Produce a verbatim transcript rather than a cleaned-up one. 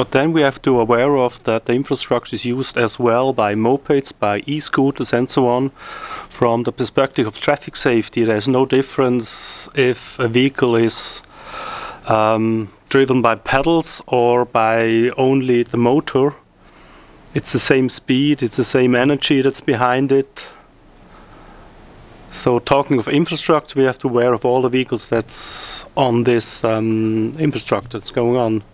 But then we have to be aware of that the infrastructure is used as well by mopeds, by e-scooters and so on. From the perspective of traffic safety, there's no difference if a vehicle is um, driven by pedals or by only the motor. It's the same speed, it's the same energy that's behind it. So talking of infrastructure, we have to be aware of all the vehicles that's on this um, infrastructure that's going on.